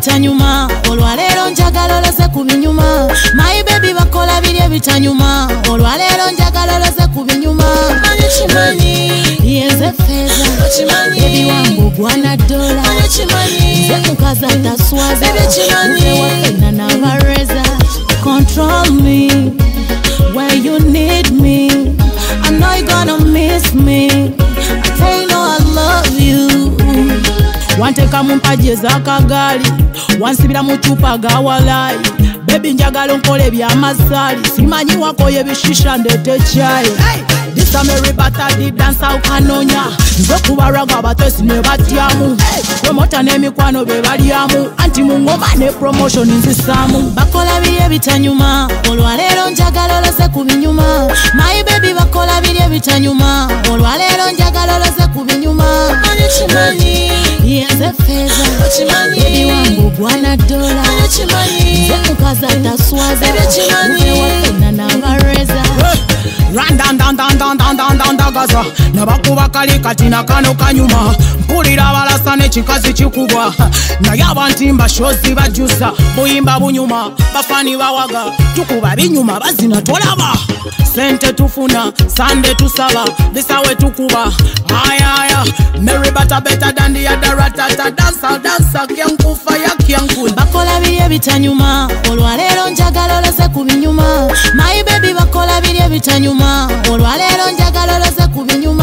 bitanyuma olwaleero njagala olose ku binyuma my baby bakola biri ebitanyuma olwaleero njagala olose ku binyuma yenze feza baby wangu gwana dola nze mukazi ataswaza nze wafena n'abareza control me where you need me I know you're gonna miss me I tell you no I love you wanteka mu mpaji ez'akagali wansibira mu cupa ga walai baby njagala nkole eby'amasaali simanyi wakoye ebishisha ndeete chai This Mary Bata di dansa ukanonya nze kubaraga abatesi ne batyamu promota n'emikwano be balyamu anti mu ngoma ne promotion nzisaamu bakola biri ebitanyuma olwaleero njagala olose ku binyuma my baby bakola biri ebitanyuma olwaleero njagala olose ku binyuma yenze feza baby wangu gwana dola nze mukazi ataswaza nze wafena n'abareza randandandandandandandagaza nabakuba kali katina kano kanyuma mpulira abalasa n'ekikazi kikubwa naye abantimba shozi bajusa buyimba bunyuma bafani bawaga tukuba binyuma bazina tolaba sente tufuna sande tusaba bisawe tukuba ayaya Mary Bata better than the other ratata dansa kyankufa ya kyankula bakola biri ebitanyuma olwaleero njagala olose ku binyuma my baby bakola biri ebitanyuma olwaleero njagala olose ku binyuma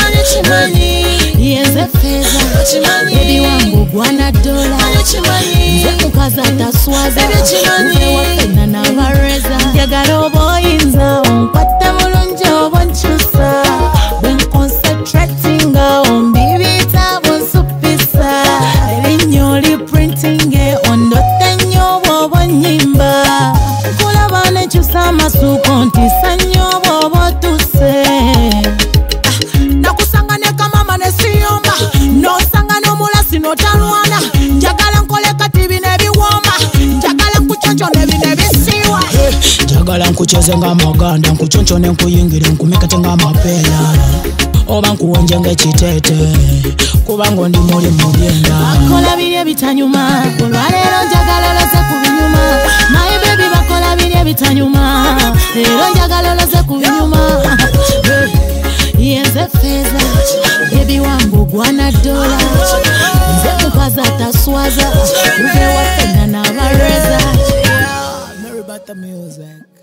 yenze feza baby wangu gwana dola nze mukazi ataswaza nze wafena n'abareza njagala oba oyinza onkwata bulungi oba nkyusa bwe nconcentratinga ombibita bunsupisa erinnya oli printing ondotta nnyo bw'oba onnyimba kulaba n'enkyusa amasuuko ntisa nnyo bw'oba otuse nakusanga ne kamama ne siyomba n'osanga n'omulasi n'otalwana njagala nkole kati bino ebiwomba njagala nkuconco ne bino ebisiiwa njagala nkucheze ng'amaganda nkuconco ne nkuyingire nkumekete ng'amapeera oba nkuwonje ng'ekiteete kubanga ndi muli mu byenda bakola biri ebitanyuma olwaleero njagala olose ku binyuma my baby bakola biri ebitanyuma leero njagala olose ku binyuma yenze feza baby wangu gwana dola nze mukazi ataswaza nze wafena n'abareza Mary Bata music